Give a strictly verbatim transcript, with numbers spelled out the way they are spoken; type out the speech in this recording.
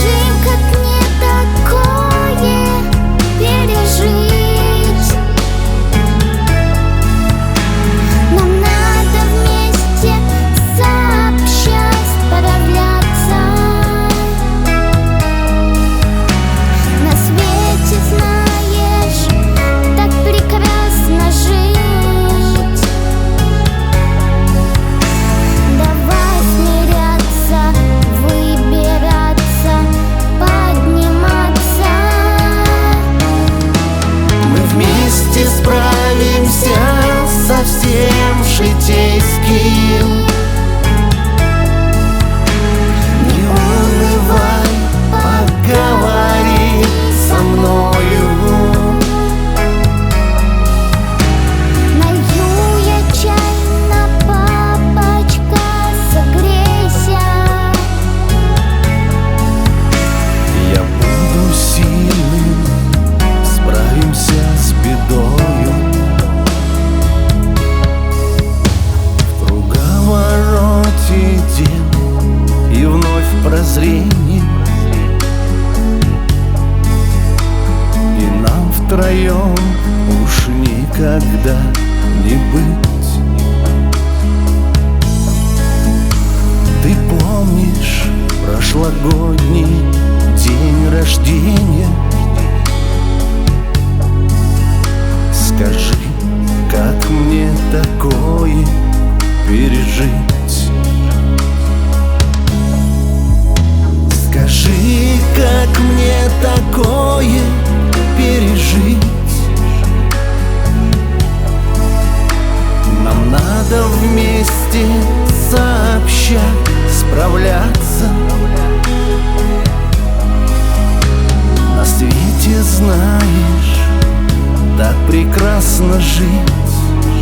всем житейским. Не унывай, поговори со мною. Налью я чай на папочка, согрейся. Я буду сильным, справимся с бедою. В круговороте дел и вновь прозрение, и нам втроем уж никогда не быть. Ты помнишь прошлогодний день рождения? Скажи, как мне такое пережить? Скажи, как мне такое пережить? Нам надо вместе сообща справляться. На свете, знаешь, так прекрасно жить.